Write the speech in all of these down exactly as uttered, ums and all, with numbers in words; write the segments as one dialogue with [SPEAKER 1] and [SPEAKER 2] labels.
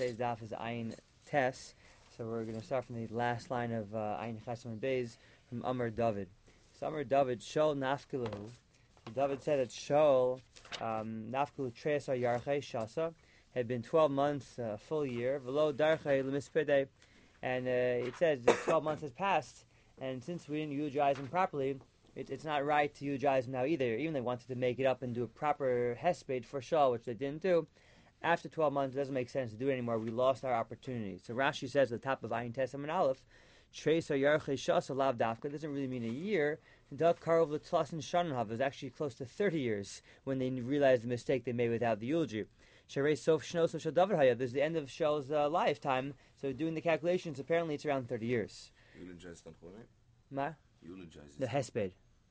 [SPEAKER 1] Today's daf is Ayin Tes, so we're going to start from the last line of uh, Ayin Chasam Beis from Amar David. So Amar David, Shol Nafkilahu. So David said that Shol um, Nafkilu Treisa Yarchei Shasa had been twelve months, a uh, full year, Velo Darchei Lemispede, and uh, it says that twelve months has passed, and since we didn't eulogize him properly, it, it's not right to eulogize him now either. Even they wanted to make it up and do a proper hesped for Shol, which they didn't do. After twelve months, it doesn't make sense to do it anymore. We lost our opportunity. So Rashi says at the top of Ayin Tes and Aleph, Treisa Yarchei Shasa Lav Dafka doesn't really mean a year. Duck Karov L'Tlas and Shanhav was actually close to thirty years when they realized the mistake they made without the eulogy. Sharei Sof Shnos of Shadavar Hayah. There's the end of Shel's uh, lifetime. So doing the calculations, apparently it's around thirty years.
[SPEAKER 2] Eulogize Tanchumim?
[SPEAKER 1] Ma?
[SPEAKER 2] Eulogize.
[SPEAKER 1] The Hesped.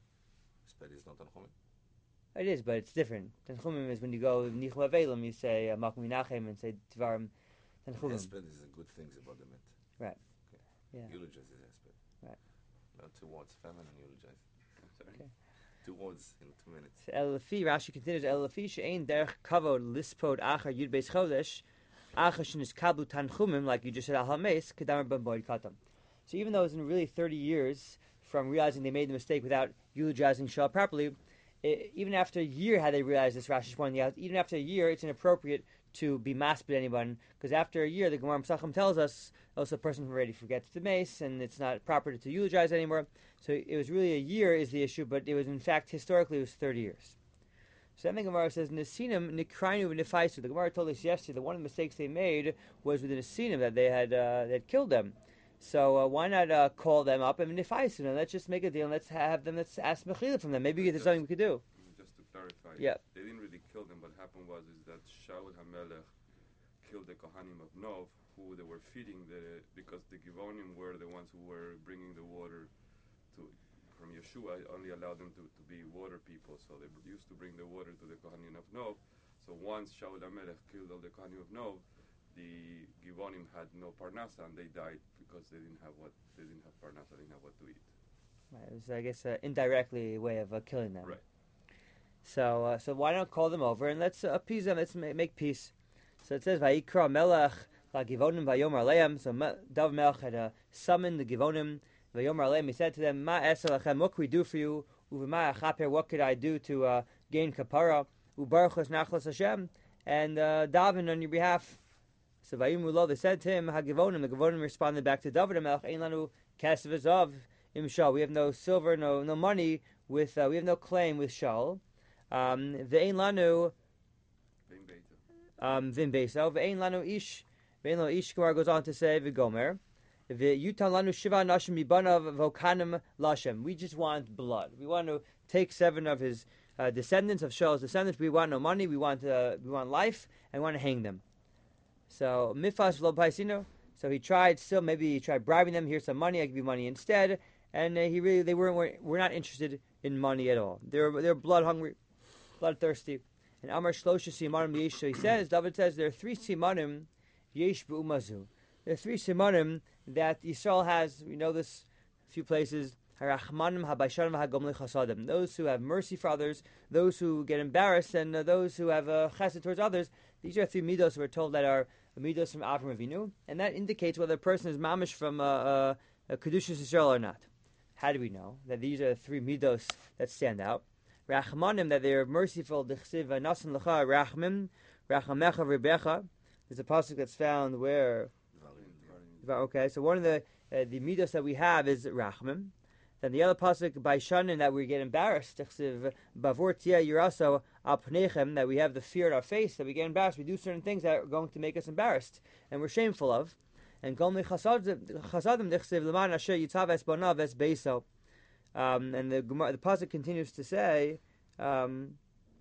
[SPEAKER 2] Hesped is not Tanchumim?
[SPEAKER 1] It is, but it's different. Tanchumim is when you go Nichu Avelim, you say uh, Makom Menachem and say Tvarim Tanchumim.
[SPEAKER 2] Hesped is good things about the Met.
[SPEAKER 1] Right.
[SPEAKER 2] Okay.
[SPEAKER 1] Yeah.
[SPEAKER 2] Eulogize is Hesped.
[SPEAKER 1] Right.
[SPEAKER 2] No, two words, feminine eulogize. Sorry.
[SPEAKER 1] Okay.
[SPEAKER 2] Two words in two minutes.
[SPEAKER 1] El Lafi, Rashi continues, El Lafi she'ein derech kavod lispod achar yud beis chodesh achar shenis kablu tanchumim, like you just said, al hames, kedamar ben boyd katam. So even though it's been really thirty years from realizing they made the mistake without eulogizing Shah properly, it, even after a year had they realized this, Rashi's pointing out, even after a year, it's inappropriate to be maspid anyone, because after a year, the Gemara Pesachim tells us, also a person already forgets the mace, and it's not proper to, to eulogize anymore. So it was really a year is the issue, but it was in fact, historically, it was thirty years. So then the Gemara says, Nesinim nikrainu v'nefaisu. The Gemara told us yesterday that one of the mistakes they made was with the Nesinim, that they had, uh, they had killed them. So uh, why not uh, call them up and nefaisu, and let's just make a deal, and let's have them, let's ask Mechila from them. Maybe there's something we could do.
[SPEAKER 3] Just to clarify,
[SPEAKER 1] yeah.
[SPEAKER 3] They didn't really kill them. What happened was is that Shaul HaMelech killed the Kohanim of Nov, who they were feeding the, because the Givonim were the ones who were bringing the water to from Yeshua, only allowed them to, to be water people, so they used to bring the water to the Kohanim of Nov. So once Shaul HaMelech killed all the Kohanim of Nov, the Givonim had no Parnasa, and they died because they didn't have what they didn't have Parnasa, they didn't have what to eat.
[SPEAKER 1] Right, it was, I guess, uh, indirectly a way of uh, killing them.
[SPEAKER 3] Right.
[SPEAKER 1] So, uh, so why not call them over and let's uh, appease them? Let's ma- make peace. So it says, "Vayikra Melech la Givonim vayomar aleim." So David Melech had uh, summoned the Givonim. Vayomar aleim. He said to them, "Ma esalachem? What can we do for you? Uvema achaper? What could I do to uh, gain kapara? Ubarchos nachlas Hashem and uh, daven on your behalf." So Vayimulo, they said to him, "Hagivonim." The Givonim responded back to David Melech, "Ein lanu kesef zav im Shaul." We have no silver, no no money with. Uh, we have no claim with Shaul. Um, Ve'ein lanu. Um, Vin Beso, Ve'ein lanu ish, Ve'ein lanu ish. Gemara goes on to say, V'gomer, Ve'yutan lanu shiva nashim mibanav v'okanim lashem. We just want blood. We want to take seven of his uh, descendants, of Shaul's descendants. We want no money. We want uh, we want life, and we want to hang them. So mifas lo paisino. So he tried. Still, maybe he tried bribing them. Here's some money. I give you money instead. And uh, he really, they weren't, were, were not interested in money at all. They're they're blood hungry, bloodthirsty. And Amar Shlosha Simanim Yesh, so he says, David says, there are three Simanim Yesh B'umazu. There are three Simanim that Yisrael has, we know this a few places, Harachmanim HaBaishanim HaGomli Chasadim. Those who have mercy for others, those who get embarrassed, and uh, those who have uh, chesed towards others. These are three midos we're told that are midos from Avram Avinu, and that indicates whether a person is mamish from uh, uh, Kedushas Yisrael or not. How do we know that these are the three midos that stand out? Rachmanim, that they are merciful. Dechsiv nasan lecha rachmim, rachamecha ribecha. There's a pasuk that's found where. Okay, so one of the uh, the midos that we have is rachmim. Then the other pasuk by shanin that we get embarrassed. Dechsiv bavor tia yiraso apnechem, that we have the fear in our face, that we get embarrassed. We do certain things that are going to make us embarrassed and we're shameful of. And gomli chasadim dechsiv leman asher yitzav es banav es beiso. Um, and the the pasuk continues to say, um,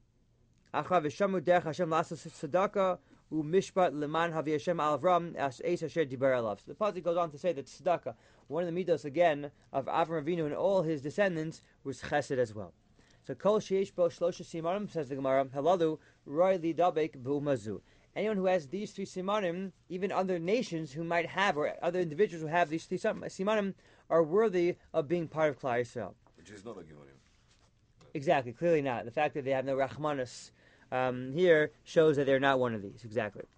[SPEAKER 1] "Achav v'shamu derech Hashem lasos tzedakah u'mishpat leman havi Hashem al Avram as eis asher diber alav." So the pasuk goes on to say that tzedakah, one of the midos again of Avram Avinu and all his descendants, was chesed as well. So kol sheish bo shlosha simanim, says the Gemara, haladu roy li dabek b'umazu. Anyone who has these three simanim, even other nations who might have, or other individuals who have these three simanim, are worthy of being part of Klal Yisrael.
[SPEAKER 2] Which is not a Givonim.
[SPEAKER 1] Exactly, clearly not. The fact that they have no Rachmanus um, here shows that they're not one of these. Exactly.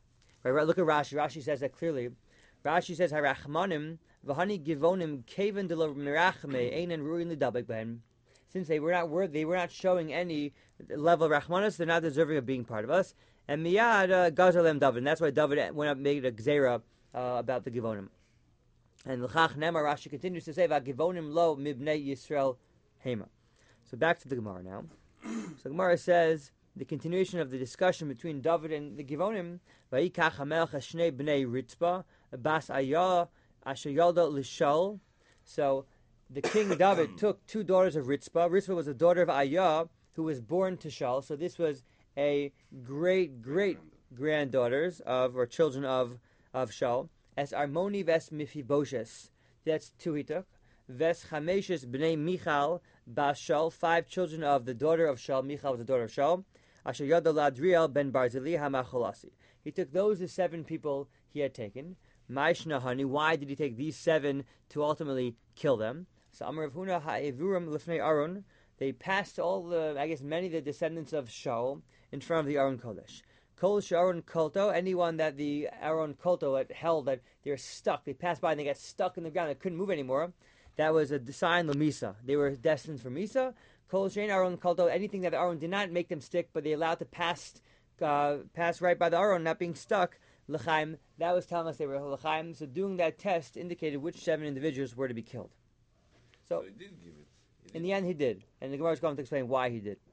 [SPEAKER 1] Right, right. Look at Rashi. Rashi says that clearly. Rashi says, "Harachmanim v'hani givonim kaven de lo mirachme einan ruin lidabek ben." Since they were not word, they were not showing any level of rachmanis, they're not deserving of being part of us. And miyad uh, gazalem David. And that's why David went up and made a gzera uh, about the givonim. And l'chach nema Rashi continues to say, "V'givonim lo mibnei Yisrael hema." So back to the Gemara now. So Gemara says the continuation of the discussion between David and the Givonim. Vayikach hamelech hashnei bnei Ritzpa bas Ayah asher yalda l'Shaul. So the king David took two daughters of Ritzpa. Ritzpa was a daughter of Ayah who was born to Shaul. So this was a great great granddaughters of or children of of Shaul. As Armoni ves Mephibosheth. That's two he took. Ves Chameshes bnei Michal bas Shaul. Five children of the daughter of Shaul. Michal was the daughter of Shaul. Asher Yada Ladriel ben Barzili Hamacholasi. He took those the seven people he had taken. Maishnahani. Why did he take these seven to ultimately kill them? So Amar Rav Huna ha'evurim lifnei Aaron. They passed all the, I guess, many of the descendants of Shaul in front of the Aaron Kodesh. Kol Sharon Kolto. Anyone that the Aaron Kolto had held that they're stuck. They passed by and they got stuck in the ground. They couldn't move anymore. That was a sign of Misa. They were destined for Misa. Kol Shein Aaron Kolto, anything that the Aaron did not make them stick, but they allowed to pass uh, pass right by the Aaron, not being stuck, L'chaim, that was telling us they were L'chaim. So doing that test indicated which seven individuals were to be killed. So,
[SPEAKER 2] So he did give it. He did.
[SPEAKER 1] in the end, he did. And the Gemara is going to explain why he did.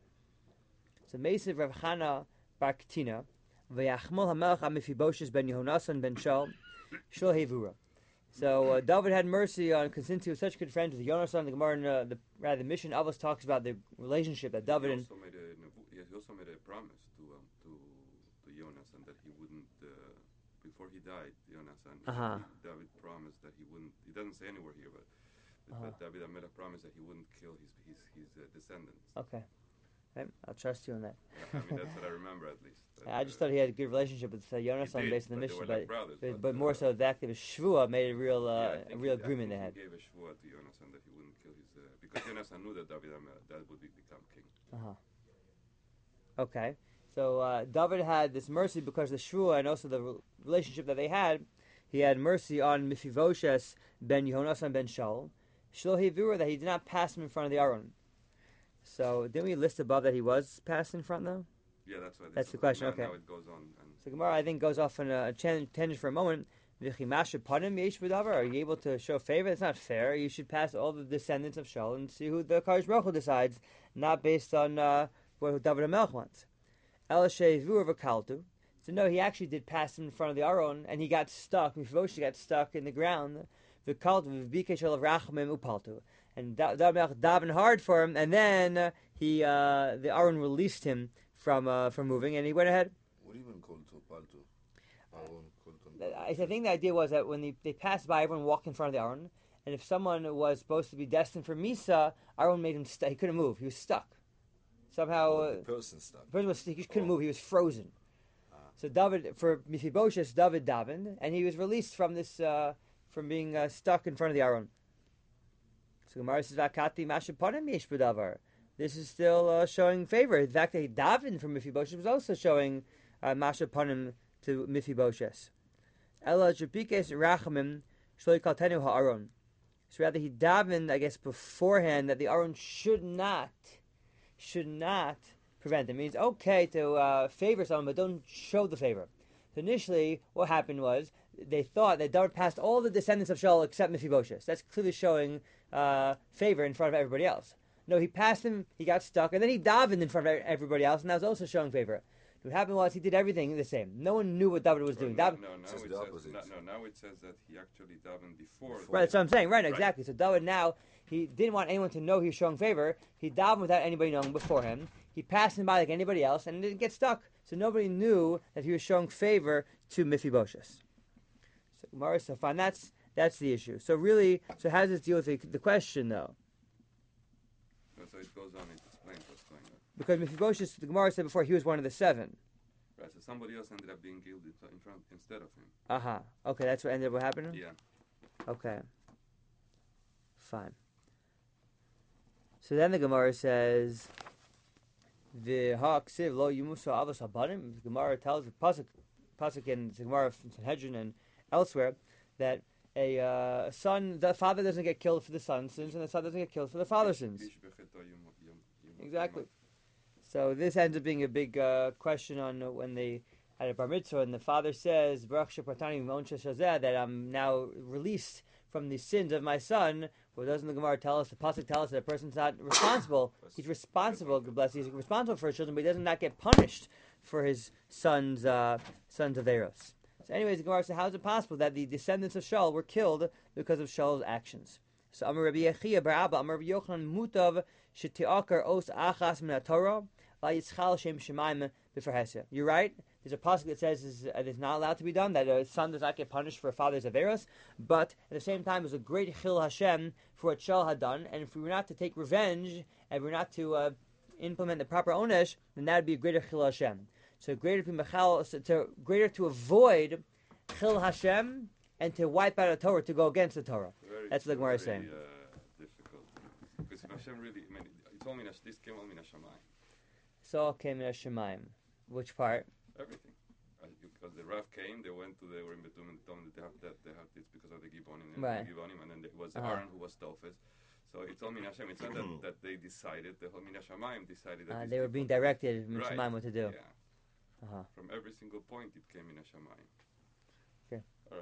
[SPEAKER 1] So Meisiv Rav Chana bar Ketina, V'yachmol hamelech ha-Mephibosheth ben Yehonasan ben Shaul, Shlo Hevura. So uh, David had mercy on, since he was such good friends with Yonasan. The Gemara, in, uh, the rather the mission Avos talks about the relationship that David
[SPEAKER 3] he
[SPEAKER 1] and
[SPEAKER 3] also made a nevu- he also made a promise to um, to to Yonasan that he wouldn't uh, before he died. Yonasan,
[SPEAKER 1] Uh-huh.
[SPEAKER 3] he, David promised that he wouldn't. He doesn't say anywhere here, but,
[SPEAKER 1] Uh-huh.
[SPEAKER 3] but David made a promise that he wouldn't kill his his his uh, descendants.
[SPEAKER 1] okay, right? I'll trust you on that.
[SPEAKER 3] I mean, that's what I remember at least. But,
[SPEAKER 1] I just
[SPEAKER 3] uh,
[SPEAKER 1] thought he had a good relationship with uh,
[SPEAKER 3] he
[SPEAKER 1] Yonasan
[SPEAKER 3] did,
[SPEAKER 1] based on the
[SPEAKER 3] but they
[SPEAKER 1] mission,
[SPEAKER 3] were
[SPEAKER 1] but
[SPEAKER 3] like brothers,
[SPEAKER 1] but,
[SPEAKER 3] but,
[SPEAKER 1] but more
[SPEAKER 3] uh,
[SPEAKER 1] so the act of Shvua made a real uh,
[SPEAKER 3] yeah, I
[SPEAKER 1] a
[SPEAKER 3] think
[SPEAKER 1] real
[SPEAKER 3] he,
[SPEAKER 1] agreement
[SPEAKER 3] I
[SPEAKER 1] they had.
[SPEAKER 3] think he gave a shvua to Yonasan that he wouldn't kill his uh, because Yonasan knew that David Amelech that would be, become king.
[SPEAKER 1] Uh-huh. Okay. So uh, David had this mercy because of the Shvua and also the re- relationship that they had. He had mercy on Mephibosheth ben Yehonasan ben Shaul. Shlo Hevura, that he did not pass him in front of the Aaron. So didn't we list above that he was passed in front though?
[SPEAKER 3] Yeah, that's why.
[SPEAKER 1] That's the
[SPEAKER 3] now,
[SPEAKER 1] question, okay.
[SPEAKER 3] Now it goes on. And
[SPEAKER 1] So Gemara, I think, goes off on a chan- tangent for a moment. V'chimasha panim yesh b'davar. Are you able to show favor? It's not fair. You should pass all the descendants of Shaul and see who the Kadosh Baruch Hu decides, not based on uh, what David HaMelech wants. El she'evur v'kaltu. So no, he actually did pass him in front of the Aron, and he got stuck. Mephibosheth got stuck in the ground. V'kaltu v'bikesh el rachmim upaltu. And David HaMelech davened hard for him, and then uh, he uh, the Aron released him from uh, from moving, and he went ahead.
[SPEAKER 2] What do you mean called to Palto? Aaron called
[SPEAKER 1] I I think the idea was that when they, they passed by, everyone walked in front of the Aron, and if someone was supposed to be destined for Misa, Aron made him st- he couldn't move. He was stuck. Somehow,
[SPEAKER 2] Oh,
[SPEAKER 1] uh,
[SPEAKER 2] the person stuck.
[SPEAKER 1] the person was he just couldn't
[SPEAKER 2] Oh.
[SPEAKER 1] move. He was frozen.
[SPEAKER 2] Ah.
[SPEAKER 1] So David, for Mephibosheth, David davened, and he was released from this uh, from being uh, stuck in front of the Aron. So Gemara says, "Vakati mashapanim yesh b'davar." This is still uh, showing favor. The fact that he davened for Mephibosheth was also showing uh, mashapanim to Mephibosheth. Ela jepikes rachamim shloi kaltenu ha'aron. So rather he davened, I guess, beforehand that the Aron should not, should not prevent him. It means okay to uh, favor someone, but don't show the favor. So initially, what happened was they thought that David passed all the descendants of Shaul except Mephibosheth. That's clearly showing uh, favor in front of everybody else. No, he passed him, he got stuck, and then he davened in front of everybody else, and that was also showing favor. What happened was he did everything the same. No one knew what David was
[SPEAKER 3] Well,
[SPEAKER 1] doing.
[SPEAKER 3] no,
[SPEAKER 1] David,
[SPEAKER 3] no, now
[SPEAKER 2] Says
[SPEAKER 3] it
[SPEAKER 2] the
[SPEAKER 3] says
[SPEAKER 2] opposite.
[SPEAKER 3] no, no, now it says that he actually davened before.
[SPEAKER 2] Before.
[SPEAKER 1] right, that's what I'm saying. Right,
[SPEAKER 3] Right.
[SPEAKER 1] exactly. So David now, he didn't want anyone to know he was showing favor. He davened without anybody knowing before him. He passed him by like anybody else and didn't get stuck. So nobody knew that he was showing favor to Mephibosheth. So Gemara, so fine, that's that's the issue. So really, so how does this deal with the, the question though?
[SPEAKER 3] So it goes on. It explains what's going on.
[SPEAKER 1] Because Mephibosheth, the Gemara said before, he was one of the seven.
[SPEAKER 3] Right. So somebody else ended up being killed in in front instead of him.
[SPEAKER 1] Uh huh. Okay, that's what ended up what happening.
[SPEAKER 3] Yeah.
[SPEAKER 1] Okay. Fine. So then the Gemara says, "The ha'ksiv lo yimusa avos habanim." The Gemara tells the pasuk pasuk in the Gemara from Sanhedrin and elsewhere that a uh, son, the father doesn't get killed for the son's sins, and the son doesn't get killed for the father's sins. Exactly. So this ends up being a big uh, question on uh, when they had a bar mitzvah, and the father says, "Baruch shepartani mimon shazeh," that I'm now released from the sins of my son. Well, doesn't the Gemara tell us, the pasuk tell us that a person's not responsible? He's responsible, God bless you, he's responsible for his children, but he does not get punished for his son's uh, sons of Eros. So anyways, the Gemara says, how is it possible that the descendants of Shaul were killed because of Shaul's actions? So Amar Rabbi Yechia bar Abba, Amar Rabbi Yochanan mutav shetiakar os achas min haTorah vayitzchal shem shemaim b'farhesia. You're right. There's a pasuk that says this, uh, it's not allowed to be done, that a son does not get punished for a father's averos, but at the same time, it was a great chil Hashem for what Shaul had done, and if we were not to take revenge, and we were not to uh, implement the proper onesh, then that would be a greater chil Hashem. So greater to, mechal, so to greater to avoid chil Hashem and to wipe out a Torah, to go against the Torah.
[SPEAKER 3] Very,
[SPEAKER 1] That's what the Gemara is saying.
[SPEAKER 3] Uh, difficult. Because Hashem really, I mean, he told me that this came all min hashamayim.
[SPEAKER 1] So came in Shemaim. Which part?
[SPEAKER 3] Everything. Uh, because the Rav came, they went to the Urim Betum and told them that they have that they have this because of the Gibonim and
[SPEAKER 1] right.
[SPEAKER 3] the Gibonim, and then it was
[SPEAKER 1] uh-huh.
[SPEAKER 3] Aaron who was Tofes. So it's all min Hashem. It's not that, that they decided. The whole min Hashamayim decided that
[SPEAKER 1] Uh,
[SPEAKER 3] these
[SPEAKER 1] they were being
[SPEAKER 3] people-
[SPEAKER 1] directed in
[SPEAKER 3] Right.
[SPEAKER 1] Shemaim what to do.
[SPEAKER 3] Yeah.
[SPEAKER 1] Uh-huh.
[SPEAKER 3] From every single point, it came in Hashamayim.
[SPEAKER 1] Okay.
[SPEAKER 3] All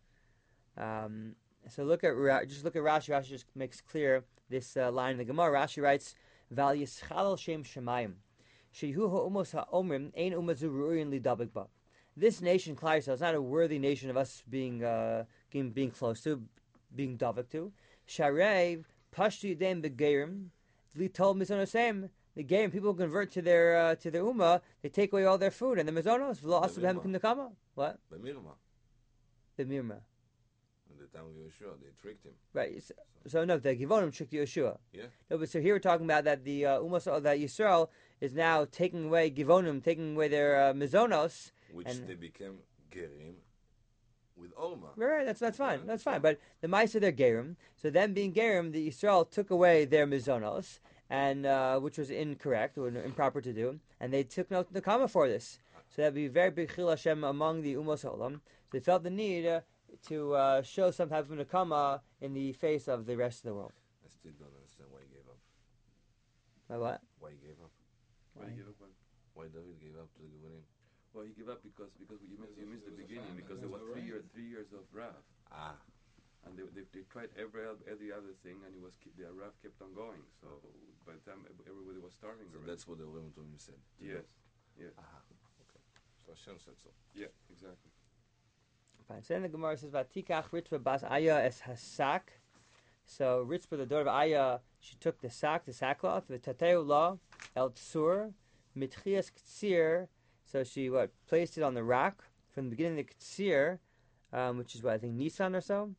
[SPEAKER 3] right.
[SPEAKER 1] Um, so look at Ra- just look at Rashi. Rashi just makes clear this uh, line in the Gemara. Rashi writes, "Val yischal shem shemayim, shehu ha'umos ha'omrim ein umazu ru'in lidabik ba." This nation, Klal Yisrael, is not a worthy nation of us being uh, being, being close to, being davik to. Sharei pashtu yedem begerim li told mizonosem. The game people convert to their uh, to their ummah, they take away all their food and the mizonos. V'lo asu b'hem k'nekama. What?
[SPEAKER 2] The Mirma.
[SPEAKER 1] The mirma.
[SPEAKER 2] In the time of Yeshua, they tricked him.
[SPEAKER 1] Right. So, so no, the Givonim tricked Yeshua.
[SPEAKER 2] Yeah.
[SPEAKER 1] No, but so here we're talking about that the uh, ummah that Yisrael is now taking away Givonim, taking away their uh, mizonos.
[SPEAKER 2] Which
[SPEAKER 1] And-
[SPEAKER 2] they became Gerim with Olma.
[SPEAKER 1] Right, right, that's that's fine,
[SPEAKER 2] Yeah,
[SPEAKER 1] that's
[SPEAKER 2] sure.
[SPEAKER 1] fine. But the Ma'aser they're Gerim, so them being Gerim, the Yisrael took away their mizonos, and uh, which was incorrect or improper to do, and they took no nakama for this. So that'd be very big chil Hashem among the umos olam. So they felt the need uh, to uh, show some type of nakama in the face of the rest of the world.
[SPEAKER 2] I still don't understand why he gave up.
[SPEAKER 1] My what?
[SPEAKER 2] Why he gave up?
[SPEAKER 3] Why he gave up? on-
[SPEAKER 2] Why David gave up to the Givonim?
[SPEAKER 3] Well, he gave up because because you missed, you missed the
[SPEAKER 2] There was a
[SPEAKER 3] beginning
[SPEAKER 2] famine.
[SPEAKER 3] because
[SPEAKER 2] There
[SPEAKER 3] there
[SPEAKER 2] was
[SPEAKER 3] was
[SPEAKER 2] a
[SPEAKER 3] three
[SPEAKER 2] rain.
[SPEAKER 3] years three years of Rav,
[SPEAKER 2] Ah.
[SPEAKER 3] and they, they, they tried every every other thing, and it was keep, the Rav kept on going. So by the time everybody was starving,
[SPEAKER 2] So
[SPEAKER 3] already.
[SPEAKER 2] that's what the Urim Tumim said. to do.
[SPEAKER 3] yes, yes,
[SPEAKER 2] Ah. Okay. So Hashem said so.
[SPEAKER 3] yeah, exactly.
[SPEAKER 1] Fine. So then the Gemara says, "Vatikach Ritzvah bas Aya es hasak." So Ritzvah, the daughter of Aya, she took the sack, the sackcloth, the tateu la el tsur mitchias ktsir. So she what placed it on the rock from the beginning of the ktsir, um, which is what I think Nisan or so.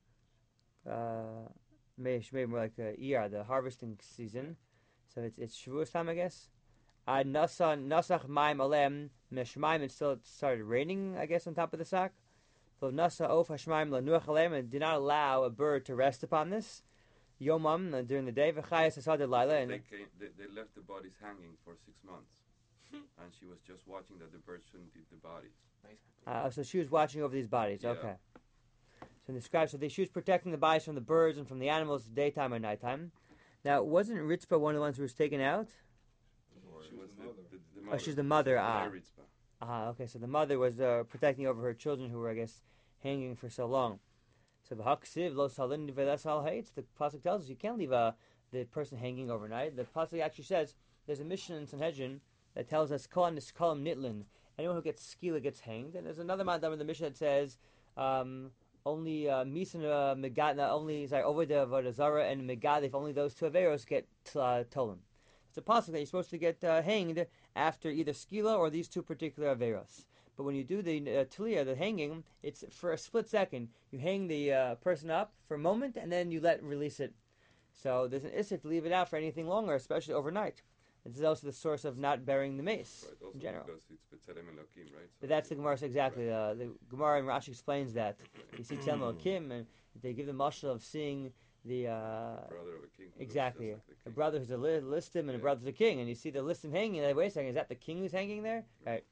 [SPEAKER 1] Uh, maybe she made more like uh, Iyar, the harvesting season. So it's it's Shavuos time, I guess. Uh, Nasa nasach maim alem meshmaim. It still started raining, I guess, on top of the sack. So Nasa of Hashmaim lanuach alem, and did not allow a bird to rest upon this. Yomam uh, during the day. V'chayas asad Lila,
[SPEAKER 3] They,
[SPEAKER 1] and
[SPEAKER 3] came, they they left the bodies hanging for six months, and she was just watching that the birds shouldn't eat the bodies.
[SPEAKER 1] uh, so she was watching over these bodies.
[SPEAKER 3] Yeah.
[SPEAKER 1] Okay. So in the scribe, so they, she was protecting the bodies from the birds and from the animals, daytime and nighttime. Now, wasn't Ritzpah one of the ones who was taken out?
[SPEAKER 3] She was the, the, the
[SPEAKER 1] Oh,
[SPEAKER 3] mother.
[SPEAKER 1] she's the mother. Ah,
[SPEAKER 3] Ritzpah.
[SPEAKER 1] ah, okay. So the mother was uh, protecting over her children who were, I guess, hanging for so long. So the haksiv lo salin v'lesal hates. The pasuk tells us you can't leave uh, the person hanging overnight. The pasuk actually says there's a mission in Sanhedrin that tells us kol niskalim nitlin. Anyone who gets skila gets hanged. And there's another mandam in the mission that says um, only uh, misan uh, megadna, only sorry over the vodazara and megadif, only those two averos get uh, tolan. It's a pasuk that you're supposed to get uh, hanged after either skila or these two particular averos. But when you do the uh, tliya, the hanging, it's for a split second. You hang the uh, person up for a moment, and then you let release it. So there's an issue to leave it out for anything longer, especially overnight. This is also the source of not burying the mace
[SPEAKER 3] Right, also
[SPEAKER 1] in general.
[SPEAKER 3] because it's B'Tselem Elokim, right? So
[SPEAKER 1] But that's the Gemara exactly. Uh, the Gemara and Rashi explains that. You see Tzelem Elokim, and they give the mashal of seeing the uh,
[SPEAKER 3] brother of a king. who looks
[SPEAKER 1] exactly
[SPEAKER 3] just like the
[SPEAKER 1] a
[SPEAKER 3] king.
[SPEAKER 1] brother who's a li- listim and a
[SPEAKER 3] Yeah.
[SPEAKER 1] brother's a king, and you see the listim hanging. And wait a second, is that the king who's hanging there? Right.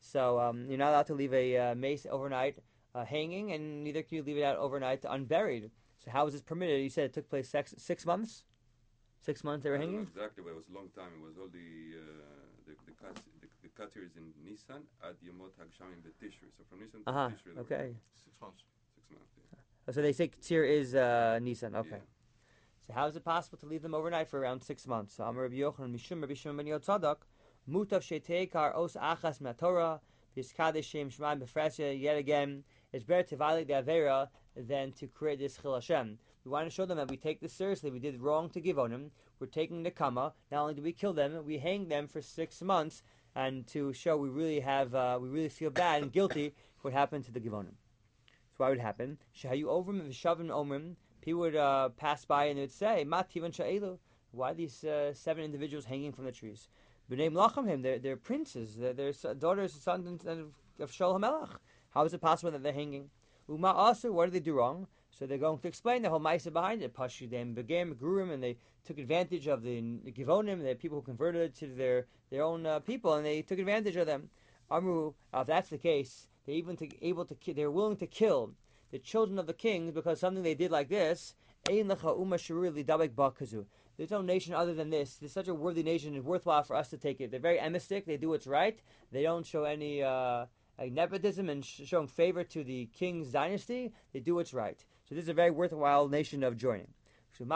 [SPEAKER 1] So um, you're not allowed to leave a uh, mace overnight uh, hanging, and neither can you leave it out overnight unburied. So how is this permitted? You said it took place six, six months? Six months they were
[SPEAKER 3] I don't know
[SPEAKER 1] hanging?
[SPEAKER 3] exactly, but it was a long time. It was all the uh, the the, cut, the, the cutter is in Nissan at Yemot Hagshamim Betishri. So from Nissan to
[SPEAKER 1] Uh-huh,
[SPEAKER 3] Tishri, they were
[SPEAKER 1] okay.
[SPEAKER 3] hanging.
[SPEAKER 2] Six months.
[SPEAKER 3] Six months. Yeah.
[SPEAKER 1] Oh, so they say Ktsir is uh, Nisan, okay.
[SPEAKER 3] Yeah.
[SPEAKER 1] So how is it possible to leave them overnight for around six months? So Amar Rabbi Yochanan, Mishum Rabbi Shimon ben Yotzadok, Mutav Sheteikar Os Achas Matorah, Vizkadesh Shem Shemaim Befresya, yet again, it's better to violate the Avera than to create this Chil Hashem. We want to show them that we take this seriously. We did wrong to Givonim. We're taking the Kama. Not only do we kill them, we hang them for six months, and to show we really have, uh, we really feel bad and guilty for what happened to the Givonim. So why would it happen? Shahayu Ovrim Vishavim Omrim. People would uh, pass by and they would say, Mativan Sha'elu. Why are these uh, seven individuals hanging from the trees? B'nei Mlachamim, they're, they're princes, they're, they're daughters, sons of Shaul HaMelech. How is it possible that they're hanging? Uma Aser, what did they do wrong? So they're going to explain the whole Maisa behind it. Pashudim Begem Gurim, and they took advantage of the Givonim, the people who converted to their, their own uh, people, and they took advantage of them. Amru, uh, if that's the case, they're even to, able to, they're willing to kill the children of the kings because something they did like this. There's no nation other than this. It's such a worthy nation. It's worthwhile for us to take it. They're very emistic. They do what's right. They don't show any uh, like nepotism and sh- showing favor to the king's dynasty. They do what's right. So this is a very worthwhile nation of joining. So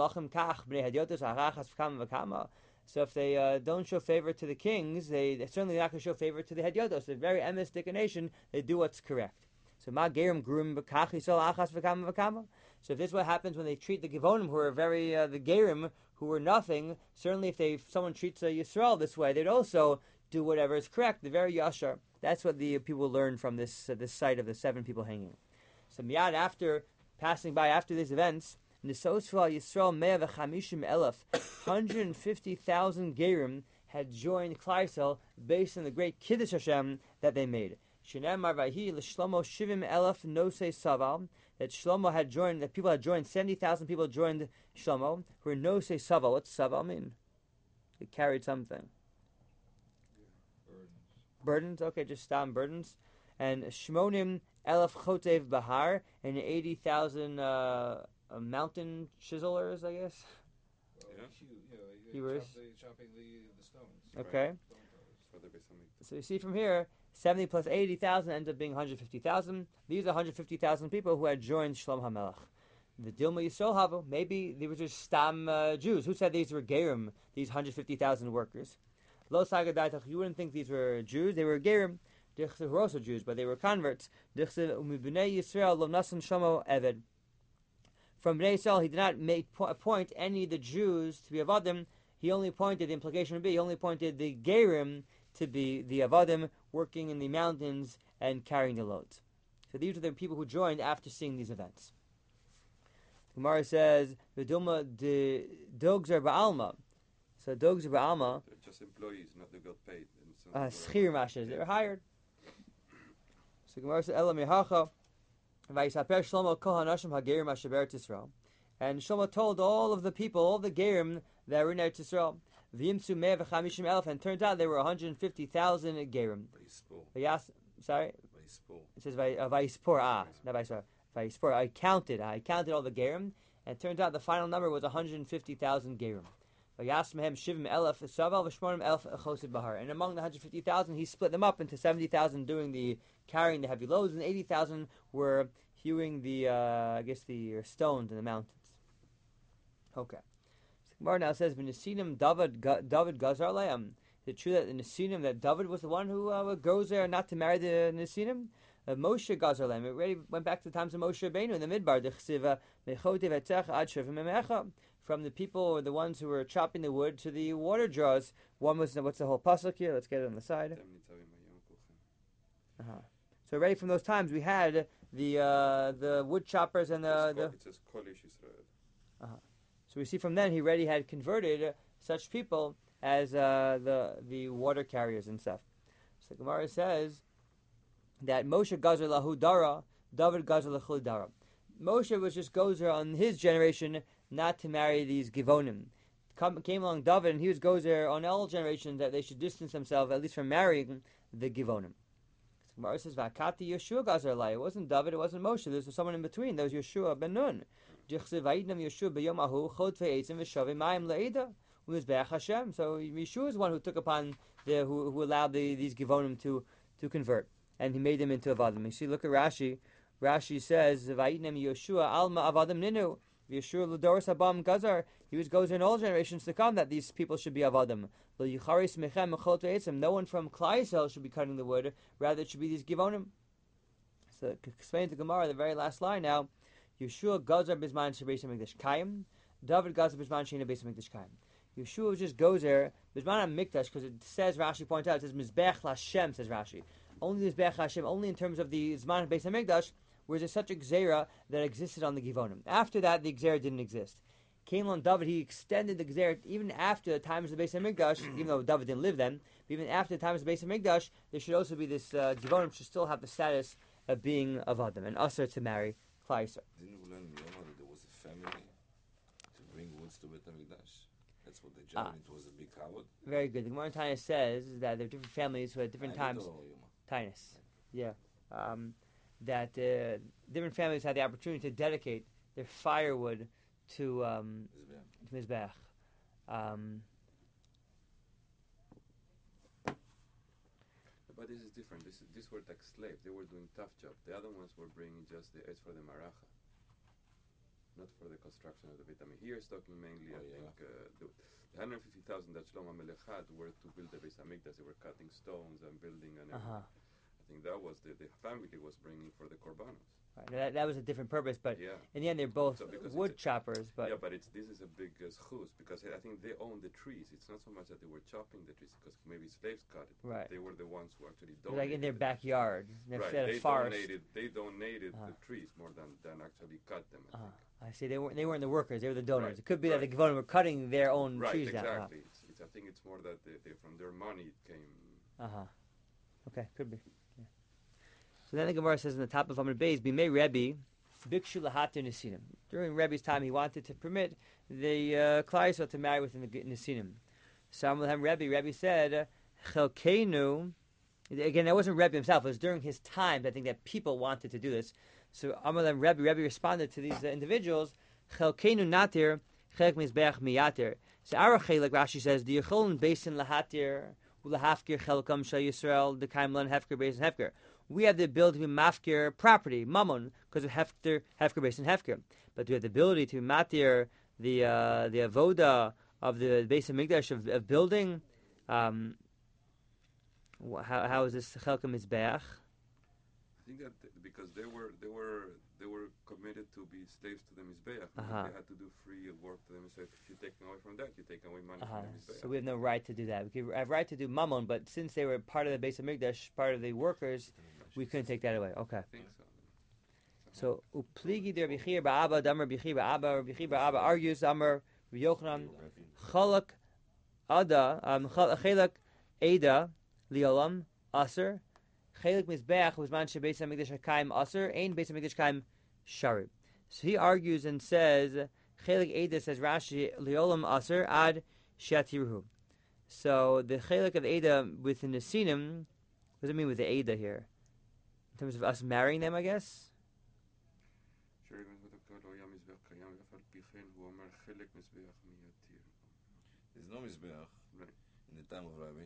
[SPEAKER 1] if they uh, don't show favor to the kings, they, they're certainly not going to show favor to the Hedyotos. They're very emistic a nation. They do what's correct. So ma gerim gurim b'kach yisol achas v'kama v'kama. So if this is what happens when they treat the Givonim, who are very uh, the gerim, who are nothing, certainly if they if someone treats a Yisrael this way, they'd also do whatever is correct. They're very yashar. That's what the people learn from this uh, this sight of the seven people hanging. So miyad after passing by after these events, Nisosfal Yisrael mea v'chamishim elef, one hundred fifty thousand gerim had joined Klal Yisrael based on the great Kiddush Hashem that they made. Shenemar vayhi l'shlomo shivim elef nosei saval, that Shlomo had joined, that people had joined, seventy thousand people joined Shlomo, who were nosei saval. What's saval mean? They carried something.
[SPEAKER 2] Burdens.
[SPEAKER 1] Burdens? Okay, just stam burdens. And Shmonim elef chotev bahar, and eighty thousand uh, uh, mountain chiselers, I guess.
[SPEAKER 2] Well,
[SPEAKER 3] Yeah.
[SPEAKER 2] Huge, you know, they
[SPEAKER 1] Hewers.
[SPEAKER 2] chop, they chopping the, the stones.
[SPEAKER 1] Okay.
[SPEAKER 2] Stone throwers.
[SPEAKER 3] So they basically
[SPEAKER 1] So you see from here, seventy plus eighty thousand ends up being one hundred fifty thousand. These are one hundred fifty thousand people who had joined Shlomo HaMelech. The Dilma Yisrael Havu, maybe they were just Stam uh, Jews. Who said these were Gerim, these one hundred fifty thousand workers? Lo Sagadaitach, you wouldn't think these were Jews. They were Gerim. Dichse were also Jews, but they were converts. Dichse umibnei Yisrael lo nasan Shlomo Eved. From Bnei Yisrael, he did not make po- appoint any of the Jews to be Avadim. He only appointed, the implication would be, he only appointed the Gerim to be the Avadim, working in the mountains and carrying the loads. So these are the people who joined after seeing these events. Gemara says, "V'dilma de dogs are ba'alma." So dogs are ba'alma.
[SPEAKER 3] They're just employees, not they got paid. And some
[SPEAKER 1] Uh,
[SPEAKER 3] people
[SPEAKER 1] Schir
[SPEAKER 3] are-
[SPEAKER 1] mashes. They
[SPEAKER 3] Yeah.
[SPEAKER 1] were hired. So Gemara says, "Ela mihacha." Vayisaper Shlomo kol hanashim hagerim asher be'eretz Yisrael. And Shlomo told all of the people, all the gerim that were in Eretz Yisrael, v'yimtzu mea v'chamishim elef, and turns out there were one hundred fifty thousand gerim.
[SPEAKER 2] Vayispo.
[SPEAKER 1] Vayas, sorry,
[SPEAKER 2] Vayispo.
[SPEAKER 1] it says Vay- uh, Vayispor. Ah, not Vayispor. Vayispor. I counted. I counted all the gerim, and it turns out the final number was one hundred fifty thousand gerim. Vayas mehem shivim elef saval v'shmonim elef chosid bahar. And among the one hundred fifty thousand, he split them up into seventy thousand doing the carrying the heavy loads, and eighty thousand were hewing the, uh, I guess, the stones in the mountains. Okay. So Gemara now says, "V'nesinim David Ga- David Gazar le'am." Is it true that the Nesinim, that David was the one who uh, goes there not to marry the Nesinim? Uh, Moshe Gazar le'am. It already went back to the times of Moshe Rabbeinu in the Midbar. D'chsiva mechotev etzech ad shevim emecha. From the people, or the ones who were chopping the wood, to the water jaws. One was, what's the whole pasuk here? Let's get it on the side.
[SPEAKER 3] Tem nitzavim hayom kulchem.
[SPEAKER 1] Uh-huh. So already from those times, we had the uh, the wood choppers and the,
[SPEAKER 3] It's
[SPEAKER 1] the
[SPEAKER 3] called- It says Kol Ish Yisrael.
[SPEAKER 1] So we see from then he already had converted such people as uh, the the water carriers and stuff. So Gemara says that Moshe Gazer lahu dara, David Gazer lahu dara. Moshe was just gozer on his generation not to marry these Givonim. come, came along David, and he was goes there on all generations that they should distance themselves at least from marrying the Givonim. Gemara says, "Vakati Yeshua Gazer Lai." It wasn't David, it wasn't Moshe. There was someone in between. There was Yeshua ben Nun. Dichsev Vayidnam Yeshua b'Yomahu Chod ve'etzim v'shavim Mayim le'eda u'mizbeach Hashem. So Yeshua is one who took upon the who, who allowed the, these Givonim to to convert, and he made them into avadim. You see, look at Rashi. Rashi says, "Vayidnam Yeshua alma avadim ninu." Yeshua l'doros habam gazar. He was goes in all generations to come that these people should be avadim. No one from Klai Yisrael should be cutting the wood. Rather, it should be these givonim. So, explain to Gemara the very last line now. Yeshua gazar bisman shebeis hamikdash kayim. David gazar bisman sheina beis hamikdash kayim. Yeshua just goes there bisman hamikdash because it says, Rashi points out, it says mizbech lashem, says Rashi. Only mizbech lashem, only in terms of the zman beis hamikdash. Whereas there's such a gzera that existed on the Givonim. After that, the gzera didn't exist. Came on David, he extended the gzera even after the times of the Beis HaMikdash, even though David didn't live then, but even after the times of the Beis HaMikdash, there should also be this, uh, Givonim should still have the status of being avadim, and usher to marry Klai Yisrael.
[SPEAKER 4] Didn't we learn in Yoma that there was a family to bring woods to Beit HaMikdash? That's what they joined,
[SPEAKER 1] Ah.
[SPEAKER 4] it was a big kavod.
[SPEAKER 1] Very good. The Gemara in Tainus says that there are different families who at different
[SPEAKER 4] Tainus
[SPEAKER 1] times...
[SPEAKER 4] or Yoma?
[SPEAKER 1] Tainus. Yeah. Um, that uh, different families had the opportunity to dedicate their firewood to um, to Mizbech. Um,
[SPEAKER 3] But this is different. This these were like slaves. They were doing tough job. The other ones were bringing just the edge for the maracha, not for the construction of the Beit HaMikdash. Here is talking mainly,
[SPEAKER 4] Oh,
[SPEAKER 3] I
[SPEAKER 4] yeah.
[SPEAKER 3] think, uh, the, the one hundred fifty thousand that Shlomo Melech had were to build the Beit HaMikdash. They were cutting stones and building and everything.
[SPEAKER 1] uh-huh.
[SPEAKER 3] I think that was the, the family was bringing for the korbanos.
[SPEAKER 1] Right. Now, That, that was a different purpose, but
[SPEAKER 3] Yeah.
[SPEAKER 1] in the end they're both
[SPEAKER 3] So because
[SPEAKER 1] wood
[SPEAKER 3] it's a-
[SPEAKER 1] choppers. But
[SPEAKER 3] yeah, but it's this is a big uh, schus because I think they own the trees. It's not so much that they were chopping the trees because maybe slaves cut it.
[SPEAKER 1] Right.
[SPEAKER 3] They were the ones who actually
[SPEAKER 1] they're
[SPEAKER 3] donated.
[SPEAKER 1] like in their
[SPEAKER 3] it.
[SPEAKER 1] backyard,
[SPEAKER 3] Right.
[SPEAKER 1] instead
[SPEAKER 3] They
[SPEAKER 1] of forest.
[SPEAKER 3] donated. They donated
[SPEAKER 1] Uh-huh.
[SPEAKER 3] the trees more than, than actually cut them. I
[SPEAKER 1] Uh-huh.
[SPEAKER 3] think.
[SPEAKER 1] I see. They weren't. They weren't the workers. They were the donors.
[SPEAKER 3] Right,
[SPEAKER 1] It could be that
[SPEAKER 3] right.
[SPEAKER 1] the Givonim were cutting their own
[SPEAKER 3] Right.
[SPEAKER 1] trees down.
[SPEAKER 3] Exactly. It's, it's, I think it's more that they, they, from their money it came.
[SPEAKER 1] Uh huh. Okay, could be. Yeah. So then the Gemara says in the top of Amud Beis, Bimei Rebbe, Bikshu Lahatir Nesinim. During Rebbe's time, he wanted to permit the uh, Klai Yisrael to marry within the Nesinim. So Amulhem Rebbe, Rebbe said, Chelkeinu. Again, it wasn't Rebbe himself. It was during his time. I think that people wanted to do this. So Amulhem Rebbe, Rebbe responded to these uh, individuals, Chelkeinu Natir, Chelek Mizbeach Miyatir. So our Chelek, Rashi says, the Yecholin Basin Lahatir. Ulahafkir chelkam shel Yisrael dekaim lan hefker beis and hefker. We have the ability to be mafkir property, mammon, because of hefker, hefker beis and hefker. But we have the ability to matir the uh, the avoda of the Beis HaMikdash of, of building. Um, wh- how how is this chelkam mizbeach?
[SPEAKER 3] I think that th- because they were they were they were committed to be slaves to the mizbeach.
[SPEAKER 1] Uh-huh.
[SPEAKER 3] They had to do free work to them. So if you take away from that, you take away money
[SPEAKER 1] Uh-huh.
[SPEAKER 3] from the mizbeach.
[SPEAKER 1] So we have no right to do that. We could have right to do mammon, but since they were part of the Beis HaMikdash, part of the workers, we couldn't take that away. Okay.
[SPEAKER 3] I think so.
[SPEAKER 1] So upligi der Bichir Ba'aba, Damar Bichir Ba'aba, Bichir Ba'aba argues, Damar Yochanan, Chalak Ada, um, Chalak Ada, Liolam, Aser, Chalak Mizbeach, was man Beis HaMikdash HaKaim Aser, Ein Beis HaMikdash HaKaim Shari. So he argues and says, Chalak Ada, says Rashi, Liolam Aser, Ad Shatiruhu. So the Chalak of Ada with the Nesinim, what does it mean with the Ada here? In terms of us marrying them, I guess?
[SPEAKER 4] There's no Mizbeach
[SPEAKER 3] Right.
[SPEAKER 4] in the time of Rabbi.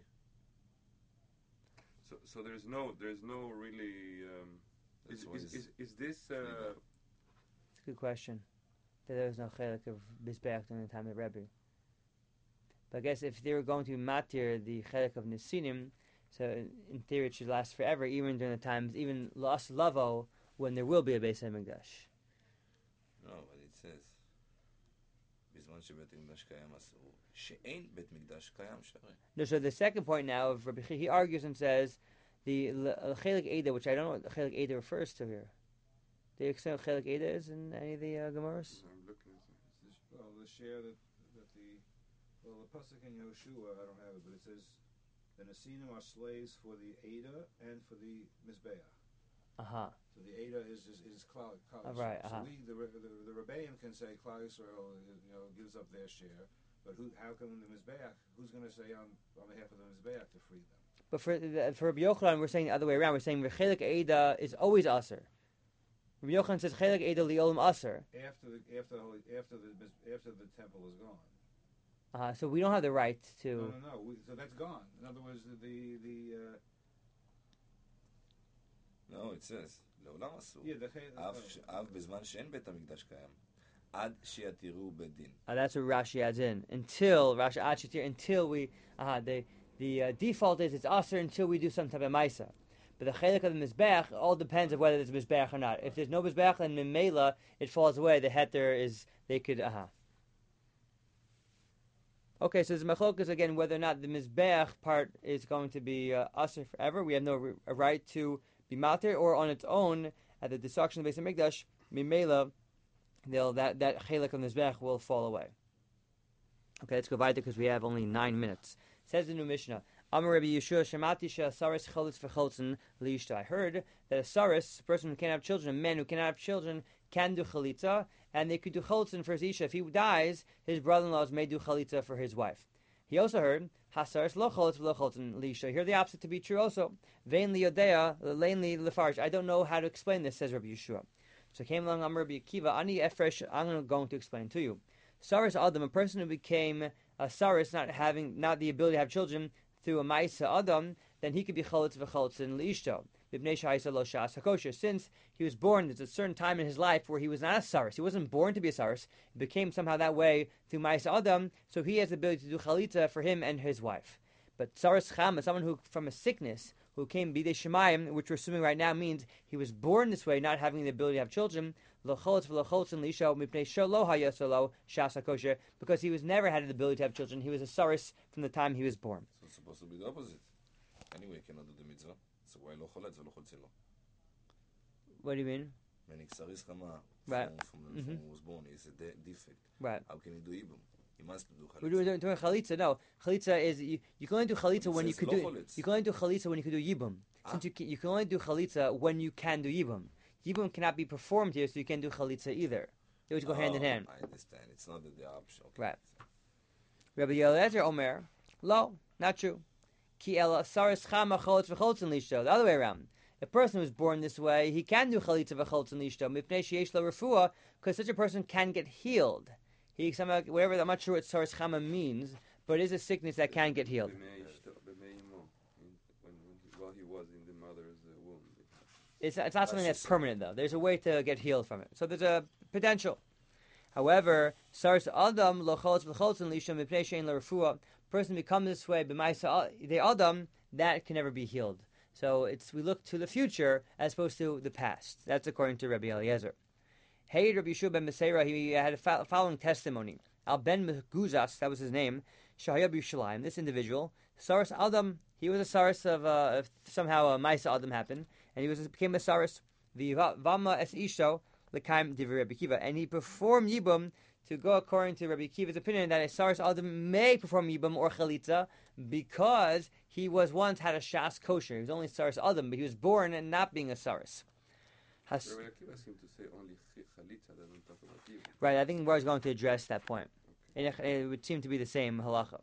[SPEAKER 3] So, so there's no, there's no really. Um,
[SPEAKER 4] That's
[SPEAKER 3] is,
[SPEAKER 4] why
[SPEAKER 3] is,
[SPEAKER 4] it's-
[SPEAKER 3] is, is this? Uh,
[SPEAKER 1] It's a good question. That there was no chelik of Mizbeach during the time of Rebbe. But I guess if they were going to matir the chelik of Nesinim, so in, in theory it should last forever, even during the times, even Las Lavo, when there will be a Beis HaMikdash.
[SPEAKER 4] No, but it says, בזמן שבית המקדש קיים אסור, שאין בית מקדש קיים שרי.
[SPEAKER 1] No, so the second point now of Rabbi Chi, he argues and says the l- chelik Eda, which I don't know what chelik Eda refers to here. Do you explain what chelik Eda is in any of the uh, Gemaras?
[SPEAKER 3] I'm looking at it.
[SPEAKER 2] This, well, the share that, that the, well, the pasuk in Yehoshua, I don't have it, but it says the Nesinim are slaves for the Ada and for the Mizbeach.
[SPEAKER 1] Uh huh.
[SPEAKER 2] So the Ada is is, is Klal Klal
[SPEAKER 1] Oh,
[SPEAKER 2] Yisrael.
[SPEAKER 1] right, uh-huh.
[SPEAKER 2] So we the the, the Rebbeim can say Klal Yisrael, you know, gives up their share, But who? How come the Mizbeach? Who's going to say on, on behalf of the Mizbeach to free them?
[SPEAKER 1] But for the, for Rabbi Yochanan, we're saying the other way around. We're saying Chelik Eida is always Aser. Rabbi Yochanan says Chelik Eida Liolam Aser.
[SPEAKER 2] After the after the holy, after the after the temple is gone.
[SPEAKER 1] Uh, so we don't have the right to.
[SPEAKER 2] No, no, no. We, so that's gone. In other words, the the. the uh,
[SPEAKER 4] No, it says, לעולם אסור.
[SPEAKER 2] yeah, the chel-
[SPEAKER 4] אף ש- אף בזמן שאין בית המקדש קיים, עד שיתירו בית דין.
[SPEAKER 1] Uh, that's what Rashi adds in. Until Rashi adds here, until we, uh, the the uh, default is it's Aser until we do some type of Maisa. But the Chelik of the Mizbeach all depends on whether there's Mizbeach or not. If there's no Mizbeach, then Mimela, it falls away. The heter is, they could, uh huh. Okay, so the Machlok is again whether or not the Mizbeach part is going to be uh, Aser forever. We have no r- a right to be Mater, or on its own, at the destruction of the Beis HaMikdash, Mimela, they'll, that, that Chelik of the Mizbeach will fall away. Okay, let's go weiter because we have only nine minutes. Says the new Mishnah, Amar Rabbi Yeshua, Shemati she'asaris cholitz v'choltzen liishta. I heard that a saris, a person who can't have children, a man who cannot have children, can do chalitza, and they could do cholitzin for his isha. If he dies, his brother-in-laws may do chalitza for his wife. He also heard, Hasaris lo cholitz v'lo choltzen liishta. Hear the opposite to be true also. Vein li yodea, lein li lefarsh. I don't know how to explain this, says Rabbi Yeshua. So came along Amar Rabbi Akiva, Ani efresh, I'm going to explain to you. Saris Adam, a person who became a saris, not having, not the ability to have children, through a Maisa Adam, then he could be Cholitz v'Cholitzin Liishto. Since he was born, there's a certain time in his life where he was not a Saris. He wasn't born to be a Saris. He became somehow that way through Maisa Adam, so he has the ability to do Chalitza for him and his wife. But Saris Cham is someone who, from a sickness, who came Bidei Shemayim, which we're assuming right now means he was born this way, not having the ability to have children, because he was never had the ability to have children. He was a Saris from the time he was born.
[SPEAKER 4] So it's supposed to be the opposite. Anyway, he cannot do the mitzvah. So why lo choletz v'lo choltzin lo?
[SPEAKER 1] What do you mean?
[SPEAKER 4] Meaning saris chama,
[SPEAKER 1] Right.
[SPEAKER 4] from, from,
[SPEAKER 1] Mm-hmm.
[SPEAKER 4] from who was born, is a de- defect.
[SPEAKER 1] Right.
[SPEAKER 4] How can he do ibum? He must do
[SPEAKER 1] We're
[SPEAKER 4] chalitza.
[SPEAKER 1] doing, doing chalitza. No, chalitza is you, you can only do chalitza
[SPEAKER 4] It
[SPEAKER 1] when you
[SPEAKER 4] says
[SPEAKER 1] could
[SPEAKER 4] lo
[SPEAKER 1] do.
[SPEAKER 4] cholitz.
[SPEAKER 1] You can only do chalitza when you could do yibum.
[SPEAKER 4] Ah.
[SPEAKER 1] Since you can, you can only do chalitza when you can do yibum. Yibum cannot be performed here, so you can't do chalitza either. They always go hand in
[SPEAKER 4] Oh,
[SPEAKER 1] hand.
[SPEAKER 4] I understand. It's not that the option. Okay.
[SPEAKER 1] Right. Rabbi Eliezer Omer, lo, not true. Ki el saris chama cholitz v'choltzin lishto. The other way around. A person who's born this way, he can do chalitza v'choltzin lishto. Mipnei sheyesh lo refuah, because such a person can get healed. He somehow, whatever, I'm not sure what saris chama means, but it is a sickness that can get healed.
[SPEAKER 3] While he was in the mother's uh, womb.
[SPEAKER 1] It's, it's not something
[SPEAKER 4] That's
[SPEAKER 1] that's
[SPEAKER 4] just-
[SPEAKER 1] permanent, though. There's a way to get healed from it. So there's a potential. However, saris adam lo cholitz v'choltzin lishto mipnei shein lo refuah. Person becomes this way, b'maisa the adam, that can never be healed. So it's we look to the future as opposed to the past. That's according to Rabbi Eliezer. Hey, Rabbi Yeshua ben Meseira, he had a fo- following testimony. Al ben Meguzas, that was his name. Shahaya b'Yushalayim, this individual, Saris Adam, he was a Saris of, uh, of somehow a Maisa Adam happened, and he was became a Saris. V'Vama es Isho l'kaim divrei Rabbi Kiva, and he performed Yibum to go according to Rabbi Kiva's opinion that a Saris Adam may perform Yibum or Chalitza because he was once had a Shas kosher. He was only Saris Adam, but he was born and not being a Saris. Has,
[SPEAKER 3] Rabbi Akiva seemed to say only chi- chalitza, doesn't talk about yibum.
[SPEAKER 1] right, I think I was going to address that point. And it, it would seem to be the same halacha.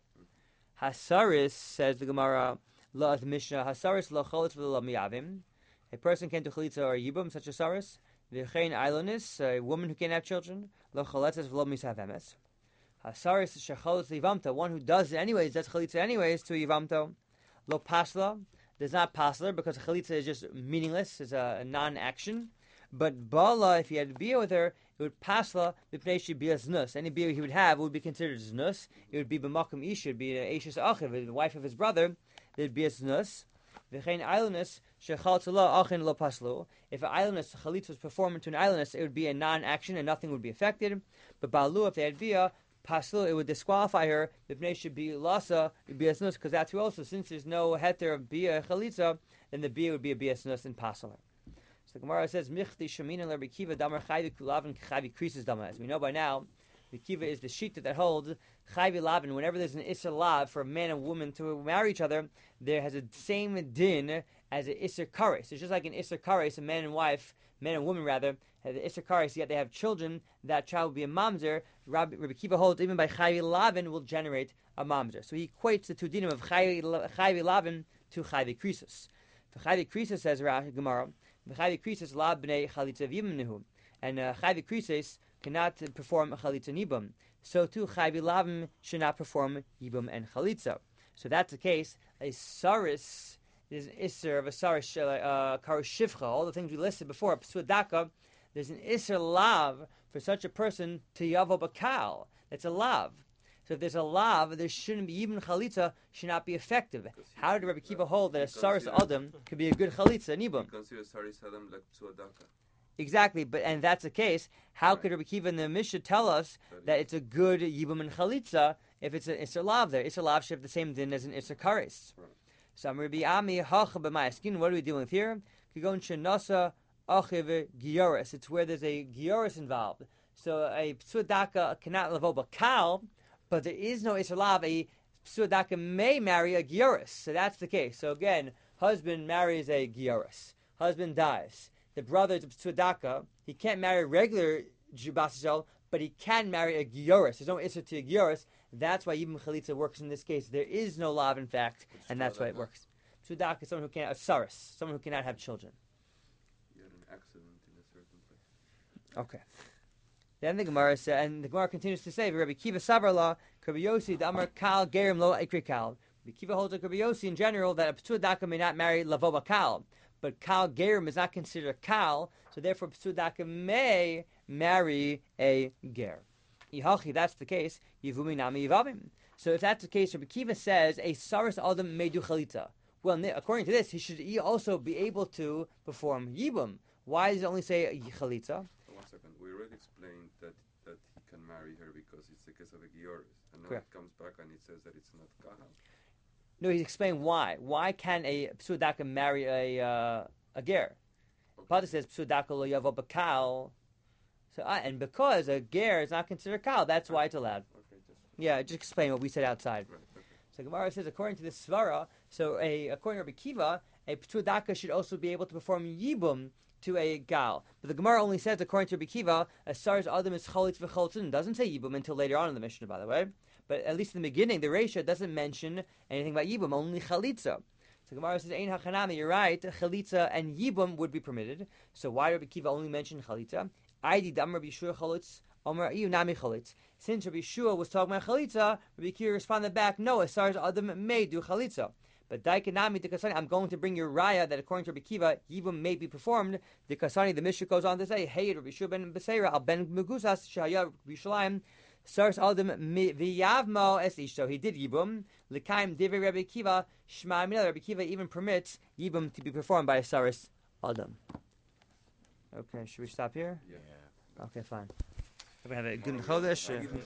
[SPEAKER 1] Hasaris, says the Gemara, la the Mishnah, Hasaris lo cholitz v'lo miyavim. A person can do chalitza or yibum, such as Saris. V'chein ailonis, a woman who can't have children, lo cholitzes v'lo misavemes. Hasaris shecholitz yivamto, one who does it anyways, does chalitza anyways to yivamto. Lo pasla, there's not pasler because chalitza is just meaningless, it's a, a non-action. But bala, if he had bia with her, it would pasla b'pnei she bia znus. Any bia he would have would be considered znus. It would be b'makom isha, it would be an eishes achiv, the wife of his brother. There'd be a znus. V'chein islandus shechaltza lo achin lo paslu. If an islandus chalitza was performed to an islandus, it would be a non-action and nothing would be affected. But balu, if they had bia, paslu, it would disqualify her. B'pnei she bia lasa bia znus, because that's who also, since there's no heter of bia chalitza, then the bia would be a bia znus and pasler. So the Gemara says, "Michti shemina le Rekiva damar chayvi kulavin chayvi krisis dama." As we know by now, Rekiva is the shita that holds chayvi lavin. Whenever there's an isser lav for a man and woman to marry each other, there has a same din as an isser kares. It's just like an isser kares, a man and wife man and woman rather, have the Isser Kares, yet they have children, that child will be a mamzer. Rabbi, Rabbi Kiva holds even by Chayvi Lavin will generate a mamzer. So he equates the two dinim of Chayvi Lavin to Chayvi Krisus. For Chayvi Krisus, says Rashi Gemara, Chayvi Krisus la b'nei chalitza v'yibum nehu. And uh, Chayvi Krisus cannot perform a chalitza nibum. So too Chayvi Lavin should not perform yibum and chalitza. So that's the case. A saris is an isser of a saris uh, karoshivcha. All the things we listed before. Psuadaka. There's an isser lav for such a person to yavo bakal. That's a lav. So if there's a lav, there shouldn't be even chalitza should not be effective. How did Rabbi Kiva hold that a saris adam could be a good chalitza nibum?
[SPEAKER 3] Consider saris adam like tzuadaka.
[SPEAKER 1] Exactly, but and that's the case. How could Rabbi Kiva in the Mishnah tell us that it's a good yibum and chalitza if it's an isser lav there? Isser lav should have the same din as an isser kares.
[SPEAKER 3] Right.
[SPEAKER 1] So I'm Rabbi Ami hacha b'mayaskin. What are we dealing with here? Kigon shenasa achiv gioris. It's where there's a gioris involved. So a psuadaka cannot lavo bakal, but there is no isser lav. A psuadaka may marry a gioris. So that's the case. So again, husband marries a gioris. Husband dies. The brother is a psuadaka. He can't marry a regular basishal, but he can marry a gioris. There's no isser to a gioris. That's why even chalitza works in this case. There is no lav, in fact, and that's why it works. Psuadaka is someone who can't, a saris, someone who cannot have children.
[SPEAKER 3] You had an accident in a certain place.
[SPEAKER 1] Okay. Then the Gemara says, and the Gemara continues to say, Rabbi Kiva Savarla, Rabbi Yossi, the Amar Kal Gerim Lo Ikri Kal. Rabbi Kiva holds like Rabbi Yossi in general that a psuadaka may not marry lavoba Kal, but Kal Gerim is not considered a Kal, so therefore psuadaka may marry a Ger. Ihachi, that's the case. Yivumi Nami Yivavim. So if that's the case, Rabbi Kiva says a saris adam may do chalitza. Well, according to this, he should also be able to perform yibum. Why does it only say chalitza?
[SPEAKER 3] One second. We already explained that, that he can marry her because it's the case of a gioris. And now
[SPEAKER 1] Correct.
[SPEAKER 3] it comes back and it says that it's not kahal.
[SPEAKER 1] No, he's explaining why. Why can a psuadaka marry a uh, a ger?
[SPEAKER 3] Okay.
[SPEAKER 1] Pada says psuadaka lo yavo bakal. So uh, and because a ger is not considered kal, that's why it's allowed.
[SPEAKER 3] Okay, just
[SPEAKER 1] Yeah, just explain what we said outside.
[SPEAKER 3] right. Okay.
[SPEAKER 1] So Gemara says, according to this svara, so a according to Rabbi Kiva, a psuadaka should also be able to perform yibum to a gal. But the Gemara only says, according to Rabbi Kiva, as far as adam is chalitz v'cholitzin, doesn't say yibum until later on in the Mishnah, by the way. But at least in the beginning, the Reisha doesn't mention anything about yibum, only chalitza. So Gemara says, Ein hachanami, you're right, chalitza and yibum would be permitted. So why did Rabbi Kiva only mention chalitza? Aidi dam Rabbi Yeshua chalitz, Omer iyu nami chalitz. Since Rabbi Yeshua was talking about chalitza, Rabbi Kiva responded back, no, as far as adam may do chalitza. But Daikanami the Kasani, I'm going to bring your raya that according to Rabbi Kiva, yibum may be performed. The Kasani, the Mishnah goes on to say, hey, Rabbi Yeshua ben Beseira, al ben Megusas, Shaya Yerushalayim, Sars Adam v'yavmo es ish. So he did yibum. L'kaim divrei Rabbi Kiva, Shema Minah. Rabbi Kiva even permits yibum to be performed by a Sars Adam. Okay, should we stop here?
[SPEAKER 3] Yeah.
[SPEAKER 1] Okay, fine. We're going to have a good chodesh.